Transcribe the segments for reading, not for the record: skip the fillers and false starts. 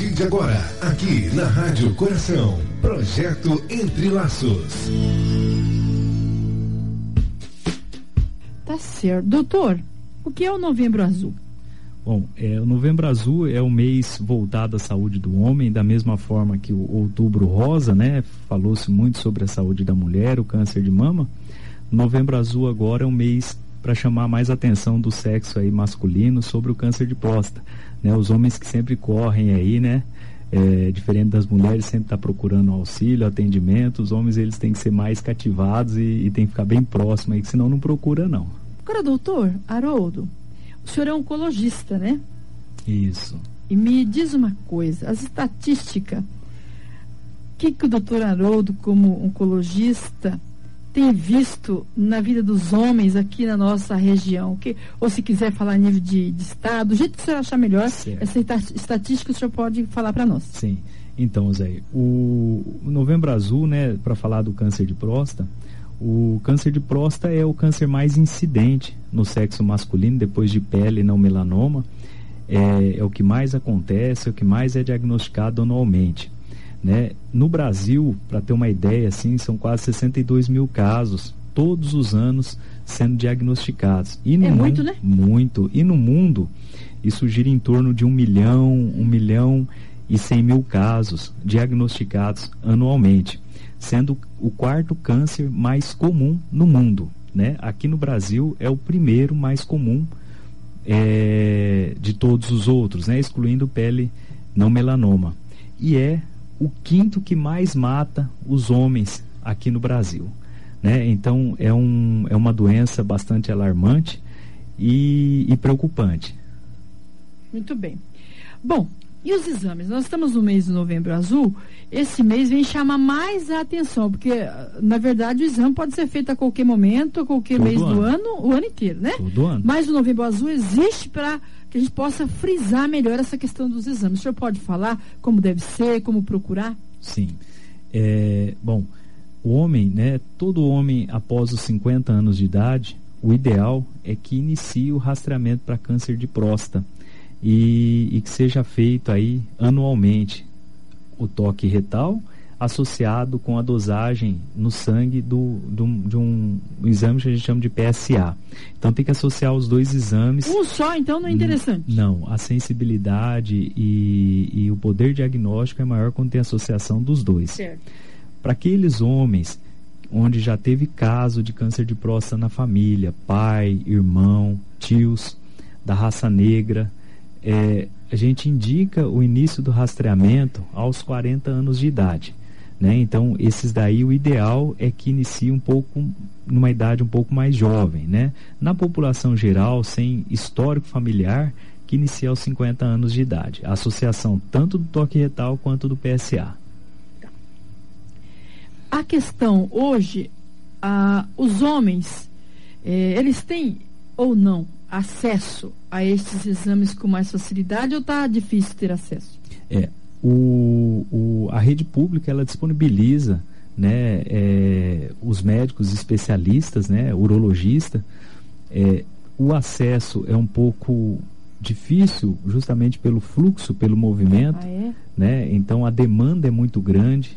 partir de agora, aqui na Rádio Coração, Projeto Entre Laços. Tá certo. Doutor, o que é o Novembro Azul? Bom, o Novembro Azul é o mês voltado à saúde do homem, da mesma forma que o Outubro Rosa, né? Falou-se muito sobre a saúde da mulher, o câncer de mama. O Novembro Azul agora é um mês para chamar mais atenção do sexo aí masculino sobre o câncer de próstata, né? Os homens que sempre correm aí, né? Diferente das mulheres, sempre tá procurando auxílio, atendimento. Os homens, eles têm que ser mais cativados e tem que ficar bem próximo aí, que senão não procura não. Agora, doutor Haroldo, o senhor é oncologista, né? Isso. E me diz uma coisa, as estatísticas, o que o doutor Haroldo, como oncologista, tem visto na vida dos homens aqui na nossa região? Ou se quiser falar a nível de estado, do jeito que o senhor achar melhor, certo. Essa estatística o senhor pode falar para nós. Sim. Então, Zé, o Novembro Azul, né, para falar do câncer de próstata, o câncer de próstata é o câncer mais incidente no sexo masculino, depois de pele, não melanoma. É o que mais acontece, é o que mais é diagnosticado anualmente, né? No Brasil, para ter uma ideia, assim, são quase 62 mil casos todos os anos sendo diagnosticados. E no muito, né? Muito. E no mundo, isso gira em torno de 1 milhão e 100 mil casos diagnosticados anualmente, sendo o quarto câncer mais comum no mundo, né? Aqui no Brasil é o primeiro mais comum de todos os outros, né? Excluindo pele não melanoma. E é o quinto que mais mata os homens aqui no Brasil, né? Então é uma doença bastante alarmante e preocupante. Muito bem. Bom, e os exames? Nós estamos no mês do Novembro Azul. Esse mês vem chamar mais a atenção, porque, na verdade, o exame pode ser feito a qualquer momento, a qualquer mês do ano, o ano inteiro, né? Todo ano. Mas o Novembro Azul existe para que a gente possa frisar melhor essa questão dos exames. O senhor pode falar como deve ser, como procurar? Sim. Bom, o homem, né? Todo homem após os 50 anos de idade, o ideal é que inicie o rastreamento para câncer de próstata. E que seja feito aí anualmente o toque retal associado com a dosagem no sangue de um exame que a gente chama de PSA. Então tem que associar os dois exames. Um só, então, não é interessante? Não, a sensibilidade e o poder diagnóstico é maior quando tem associação dos dois. Certo. Para aqueles homens onde já teve caso de câncer de próstata na família, pai, irmão, tios da raça negra, a gente indica o início do rastreamento aos 40 anos de idade, né? Então, esses daí, o ideal é que inicie numa idade um pouco mais jovem, né? Na população geral, sem histórico familiar, que inicie aos 50 anos de idade. A associação tanto do toque retal quanto do PSA. A questão hoje, os homens, eles têm ou não acesso a estes exames com mais facilidade ou está difícil ter acesso? A rede pública, ela disponibiliza, né, os médicos especialistas, né, urologista. O acesso é um pouco difícil justamente pelo fluxo, pelo movimento, né? Então a demanda é muito grande.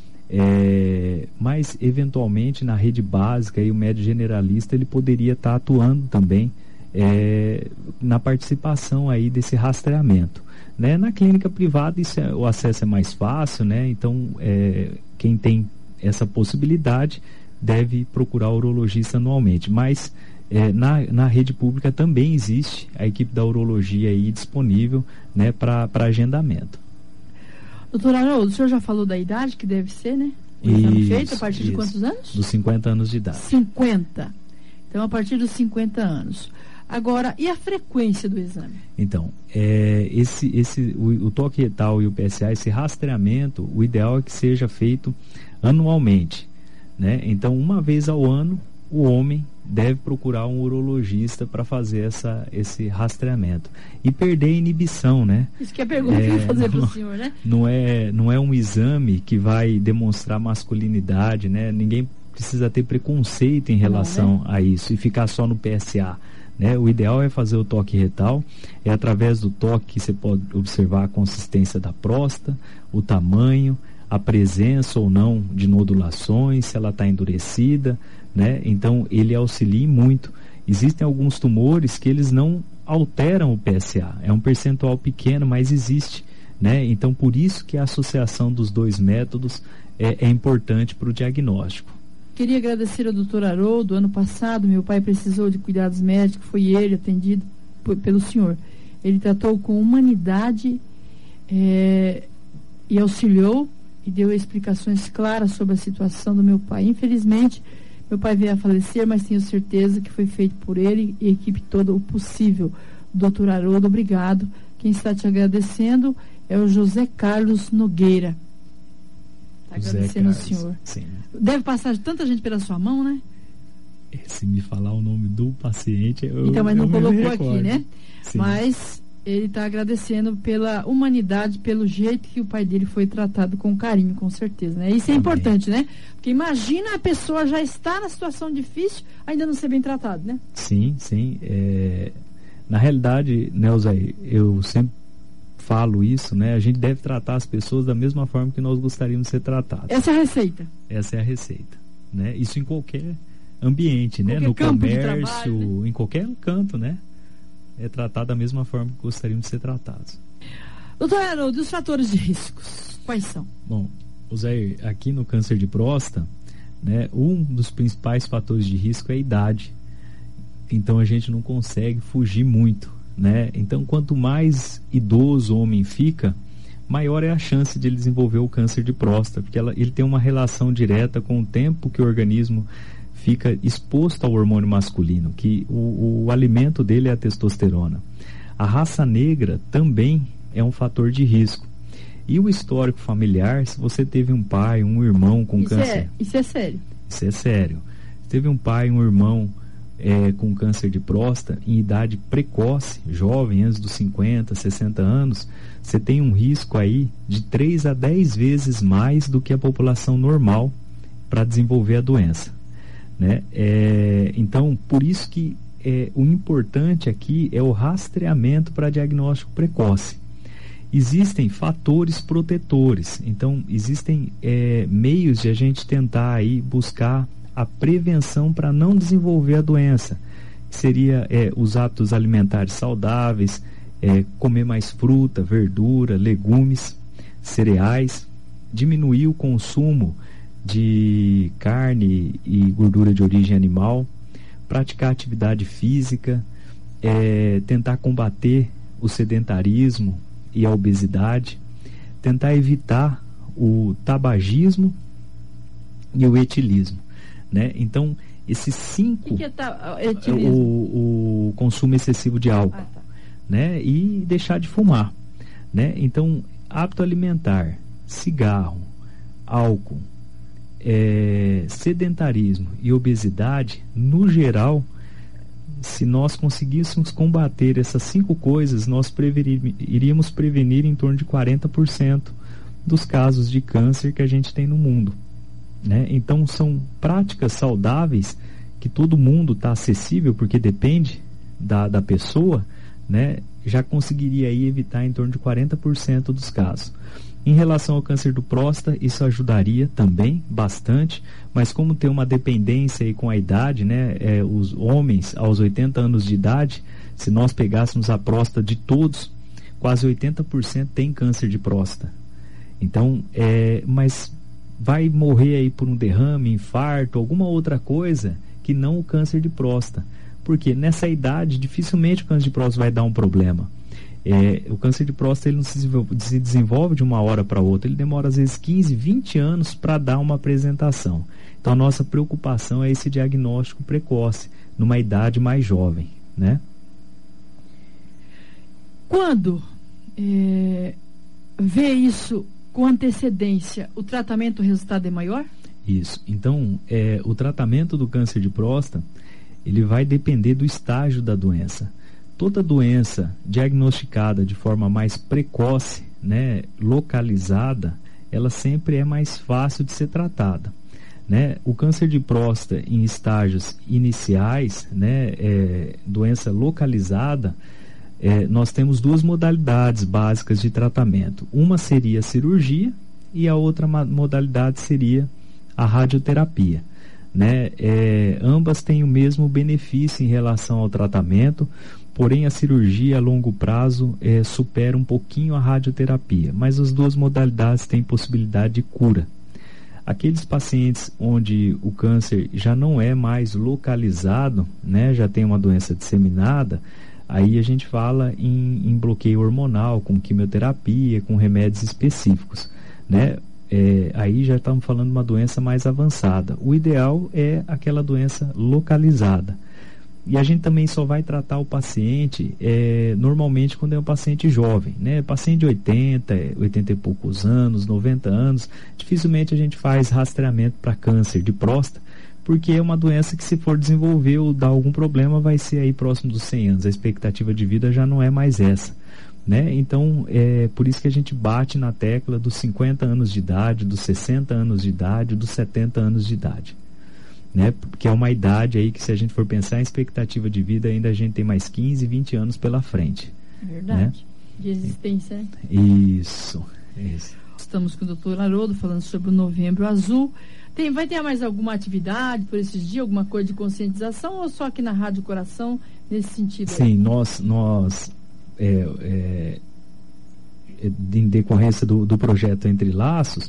Mas eventualmente na rede básica o médico generalista ele poderia estar atuando também na participação aí desse rastreamento, né? Na clínica privada o acesso é mais fácil, né? Então quem tem essa possibilidade deve procurar o urologista anualmente, mas na rede pública também existe a equipe da urologia aí disponível, né, para agendamento. Doutor Haroldo, o senhor já falou da idade que deve ser, né? O exame feito a partir de quantos anos? Dos 50 anos de idade. 50. Então, a partir dos 50 anos. Agora, e a frequência do exame? Então, o toque retal e o PSA, esse rastreamento, o ideal é que seja feito anualmente, né? Então, uma vez ao ano, o homem deve procurar um urologista para fazer esse rastreamento e perder a inibição, né? Isso que é a pergunta que eu ia fazer para o senhor, né? Não é um exame que vai demonstrar masculinidade, né? Ninguém precisa ter preconceito em relação a isso e ficar só no PSA, né? O ideal é fazer o toque retal, é através do toque que você pode observar a consistência da próstata, o tamanho, a presença ou não de nodulações, se ela está endurecida, né? Então ele auxilia muito. Existem alguns tumores que eles não alteram o PSA, é um percentual pequeno, mas existe, né? Então por isso que a associação dos dois métodos é importante para o diagnóstico. Queria agradecer ao Dr. Haroldo. Ano passado meu pai precisou de cuidados médicos, foi ele atendido pelo senhor. Ele tratou com humanidade e auxiliou e deu explicações claras sobre a situação do meu pai. Infelizmente meu pai veio a falecer, mas tenho certeza que foi feito por ele e a equipe toda o possível. Dr. Haroldo, obrigado. Quem está te agradecendo é o José Carlos Nogueira. Está agradecendo ao senhor. Sim. Deve passar tanta gente pela sua mão, né? Se me falar o nome do paciente, então, mas não colocou aqui, né? Sim. Mas ele está agradecendo pela humanidade, pelo jeito que o pai dele foi tratado com carinho, com certeza, né? Isso é importante, né? Porque imagina a pessoa já está na situação difícil, ainda não ser bem tratado, né? Sim, sim. Na realidade, Neuza, eu sempre falo isso, né? A gente deve tratar as pessoas da mesma forma que nós gostaríamos de ser tratados. Essa é a receita. Essa é a receita, né? Isso em qualquer ambiente, né? Qualquer no campo de comércio, trabalho, né? Em qualquer canto, né? É tratado da mesma forma que gostaríamos de ser tratados. Doutor Haroldo, os fatores de riscos, quais são? Bom, Zé, aqui no câncer de próstata, né, um dos principais fatores de risco é a idade. Então a gente não consegue fugir muito, né? Então quanto mais idoso o homem fica, maior é a chance de ele desenvolver o câncer de próstata, porque ele tem uma relação direta com o tempo que o organismo fica exposto ao hormônio masculino, que o alimento dele é a testosterona. A raça negra também é um fator de risco. E o histórico familiar, se você teve um pai, um irmão com câncer... Isso é sério. Isso é sério. Se teve um pai, um irmão com câncer de próstata em idade precoce, jovem, antes dos 50, 60 anos, você tem um risco aí de 3 a 10 vezes mais do que a população normal para desenvolver a doença, né? Então, por isso que o importante aqui é o rastreamento para diagnóstico precoce. Existem fatores protetores, então existem meios de a gente tentar aí buscar a prevenção para não desenvolver a doença, que seria os hábitos alimentares saudáveis, comer mais fruta, verdura, legumes, cereais, diminuir o consumo de carne e gordura de origem animal, praticar atividade física, tentar combater o sedentarismo e a obesidade, tentar evitar o tabagismo e o etilismo, né? Então, esses 5... O que é etilismo? O consumo excessivo de álcool, tá. né? E deixar de fumar, né? Então, hábito alimentar, cigarro, álcool, sedentarismo e obesidade, no geral, se nós conseguíssemos combater essas 5 coisas, nós iríamos prevenir em torno de 40% dos casos de câncer que a gente tem no mundo, né? Então são práticas saudáveis que todo mundo está acessível, porque depende da pessoa, né? Já conseguiria aí evitar em torno de 40% dos casos. Em relação ao câncer do próstata, isso ajudaria também bastante, mas como tem uma dependência aí com a idade, né? Os homens aos 80 anos de idade, se nós pegássemos a próstata de todos, quase 80% tem câncer de próstata. Então, mas vai morrer aí por um derrame, infarto, alguma outra coisa que não o câncer de próstata. Porque nessa idade, dificilmente o câncer de próstata vai dar um problema. O câncer de próstata ele não se desenvolve de uma hora para outra, ele demora às vezes 15, 20 anos para dar uma apresentação. Então a nossa preocupação é esse diagnóstico precoce, numa idade mais jovem, né? Quando vê isso com antecedência, o tratamento, o resultado é maior? Isso. Então, o tratamento do câncer de próstata, ele vai depender do estágio da doença. Toda doença diagnosticada de forma mais precoce, né, localizada, ela sempre é mais fácil de ser tratada. né? O câncer de próstata em estágios iniciais, né, doença localizada, nós temos duas modalidades básicas de tratamento. Uma seria a cirurgia e a outra modalidade seria a radioterapia, né? Ambas têm o mesmo benefício em relação ao tratamento, porém a cirurgia a longo prazo supera um pouquinho a radioterapia, mas as duas modalidades têm possibilidade de cura. Aqueles pacientes onde o câncer já não é mais localizado, né, já tem uma doença disseminada, aí a gente fala em bloqueio hormonal, com quimioterapia, com remédios específicos, né? Aí já estamos falando de uma doença mais avançada. O ideal é aquela doença localizada. E a gente também só vai tratar o paciente normalmente quando é um paciente jovem, né? Paciente de 80 e poucos anos, 90 anos, dificilmente a gente faz rastreamento para câncer de próstata, porque é uma doença que, se for desenvolver ou dar algum problema, vai ser aí próximo dos 100 anos. A expectativa de vida já não é mais essa, né? Então, por isso que a gente bate na tecla dos 50 anos de idade, dos 60 anos de idade, dos 70 anos de idade, né? Porque é uma idade aí que, se a gente for pensar em expectativa de vida, ainda a gente tem mais 15, 20 anos pela frente. Verdade. Né? De existência, né? Isso. Estamos com o Dr. Haroldo falando sobre o Novembro Azul. Vai ter mais alguma atividade por esses dias, alguma coisa de conscientização, ou só aqui na Rádio Coração, nesse sentido? Sim, nós em decorrência do projeto Entre Laços,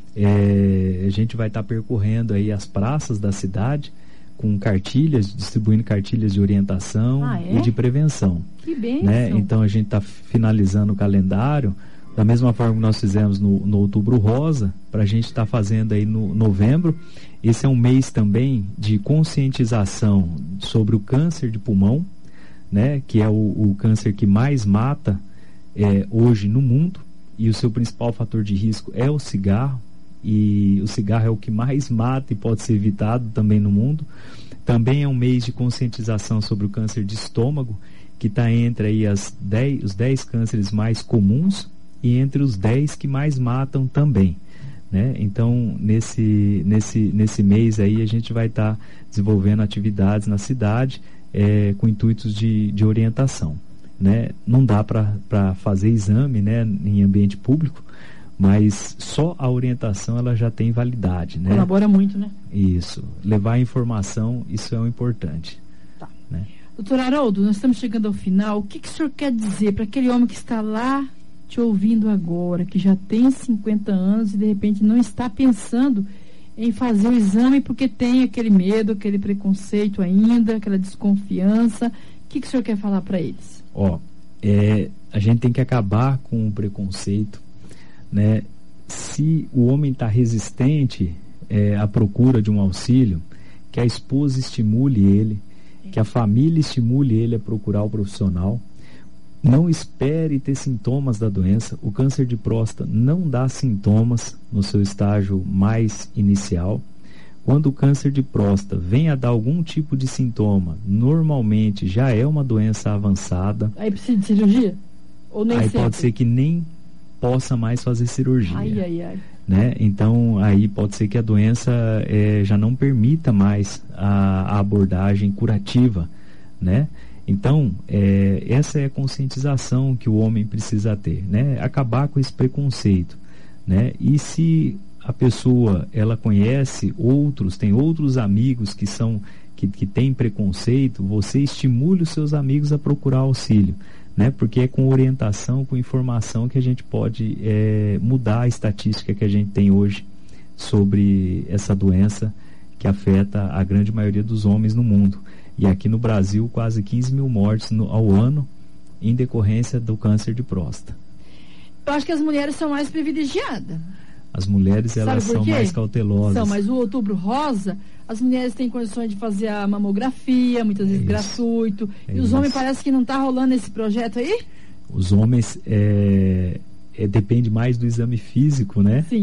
a gente vai estar percorrendo aí as praças da cidade com cartilhas, distribuindo cartilhas de orientação e de prevenção. Que bênção! Né? Então a gente está finalizando o calendário da mesma forma que nós fizemos no Outubro Rosa, para a gente estar fazendo aí no novembro. Esse é um mês também de conscientização sobre o câncer de pulmão, né? Que é o câncer que mais mata hoje no mundo, e o seu principal fator de risco é o cigarro, e o cigarro é o que mais mata e pode ser evitado também no mundo. Também é um mês de conscientização sobre o câncer de estômago, que está entre aí os 10 cânceres mais comuns e entre os 10 que mais matam também, né? Então, nesse mês aí, a gente vai estar desenvolvendo atividades na cidade com intuitos de orientação, né? Não dá para fazer exame, né, em ambiente público, mas só a orientação ela já tem validade, né? Colabora muito, né? Isso. Levar a informação, isso é o importante. Tá. Né? Doutor Haroldo, nós estamos chegando ao final. O que o senhor quer dizer para aquele homem que está lá te ouvindo agora, que já tem 50 anos e de repente não está pensando em fazer o exame porque tem aquele medo, aquele preconceito ainda, aquela desconfiança? O que o senhor quer falar para eles? A gente tem que acabar com o preconceito, né? Se o homem está resistente à procura de um auxílio, que a esposa estimule ele, que a família estimule ele a procurar o profissional. Não espere ter sintomas da doença. O câncer de próstata não dá sintomas no seu estágio mais inicial. Quando o câncer de próstata vem a dar algum tipo de sintoma, normalmente já é uma doença avançada. Aí precisa de cirurgia? Ou nem aí sempre? Pode ser que nem possa mais fazer cirurgia. Ai. Né? Então, aí pode ser que a doença já não permita mais a abordagem curativa, né? Então, essa é a conscientização que o homem precisa ter, né? Acabar com esse preconceito, né? E se a pessoa, ela conhece outros, tem outros amigos que têm preconceito, você estimule os seus amigos a procurar auxílio, né? Porque é com orientação, com informação que a gente pode mudar a estatística que a gente tem hoje sobre essa doença que afeta a grande maioria dos homens no mundo. E aqui no Brasil, quase 15 mil mortes ao ano em decorrência do câncer de próstata. Eu acho que as mulheres são mais privilegiadas. As mulheres, elas são mais cautelosas. Mas o Outubro Rosa, as mulheres têm condições de fazer a mamografia, muitas vezes gratuito. E os homens parece que não está rolando esse projeto aí? Os homens, depende mais do exame físico, né? Sim.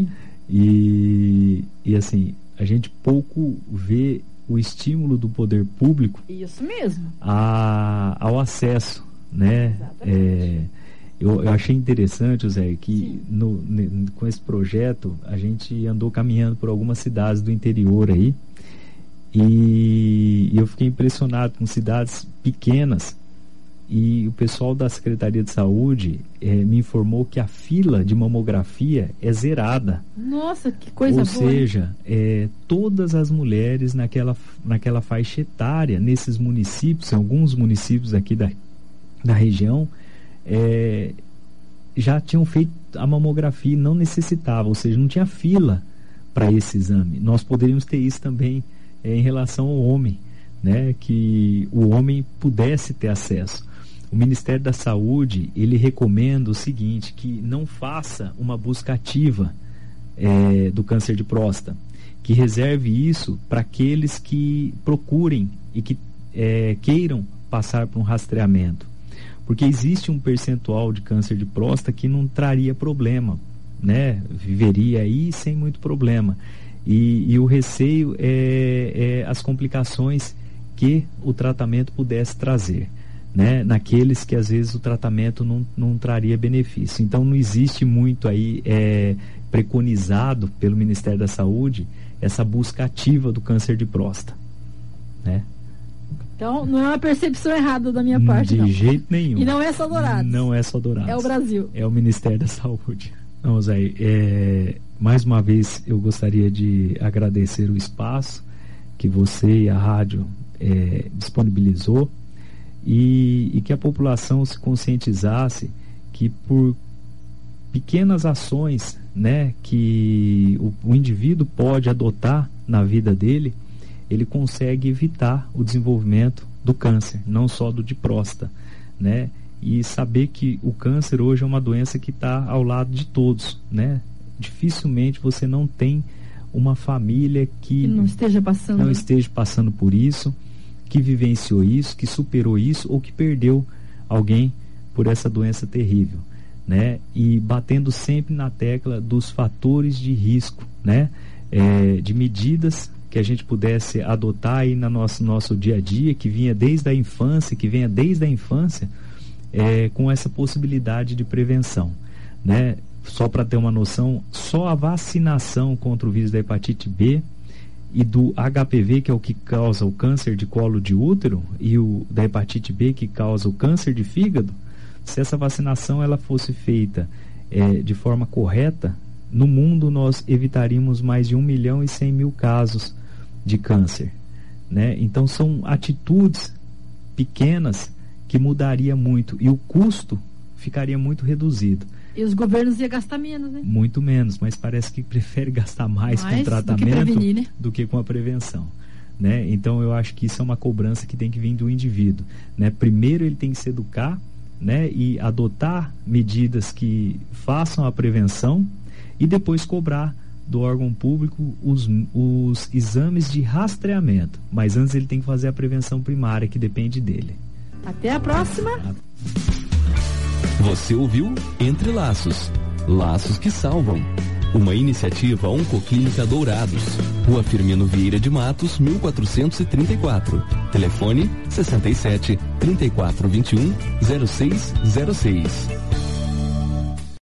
E assim, a gente pouco vê o estímulo do poder público. Isso mesmo. Ao acesso, né? eu achei interessante, Zé, que com esse projeto a gente andou caminhando por algumas cidades do interior aí, e eu fiquei impressionado com cidades pequenas, e o pessoal da Secretaria de Saúde me informou que a fila de mamografia é zerada. Nossa, que coisa boa. Ou seja, todas as mulheres naquela faixa etária, nesses municípios, alguns municípios aqui da região, já tinham feito a mamografia e não necessitava, ou seja, não tinha fila para esse exame. Nós poderíamos ter isso também em relação ao homem, né? Que o homem pudesse ter acesso. O Ministério da Saúde, ele recomenda o seguinte, que não faça uma busca ativa do câncer de próstata, que reserve isso para aqueles que procurem e que queiram passar por um rastreamento. Porque existe um percentual de câncer de próstata que não traria problema, né? Viveria aí sem muito problema. E o receio é as complicações que o tratamento pudesse trazer, né? Naqueles que às vezes o tratamento não traria benefício. Então não existe muito aí preconizado pelo Ministério da Saúde essa busca ativa do câncer de próstata, né? Então, não é uma percepção errada da minha parte, de jeito nenhum. E não é só Dourados. Não é só Dourados. É o Brasil. É o Ministério da Saúde. Não, Zé, mais uma vez eu gostaria de agradecer o espaço que você e a rádio disponibilizou e que a população se conscientizasse que por pequenas ações, né, que o indivíduo pode adotar na vida dele, ele consegue evitar o desenvolvimento do câncer, não só do de próstata, né? E saber que o câncer hoje é uma doença que está ao lado de todos, né? Dificilmente você não tem uma família que não esteja passando por isso, que vivenciou isso, que superou isso ou que perdeu alguém por essa doença terrível, né? E batendo sempre na tecla dos fatores de risco, né? De medidas que a gente pudesse adotar aí no nosso dia a dia, que venha desde a infância, com essa possibilidade de prevenção, né? Só para ter uma noção, só a vacinação contra o vírus da hepatite B e do HPV, que é o que causa o câncer de colo de útero, e o da hepatite B, que causa o câncer de fígado, se essa vacinação ela fosse feita de forma correta, no mundo nós evitaríamos mais de 1.100.000 casos de câncer, né? Então são atitudes pequenas que mudaria muito e o custo ficaria muito reduzido. E os governos iam gastar menos, né? Muito menos, mas parece que prefere gastar mais com o tratamento do que com a prevenção, né? Então eu acho que isso é uma cobrança que tem que vir do indivíduo, né? Primeiro ele tem que se educar, né? E adotar medidas que façam a prevenção e depois cobrar do órgão público os exames de rastreamento. Mas antes ele tem que fazer a prevenção primária, que depende dele. Até a próxima! Você ouviu Entre Laços, Laços que Salvam. Uma iniciativa Oncoclínica Dourados, Rua Firmino Vieira de Matos, 1434. Telefone 67 3421 0606.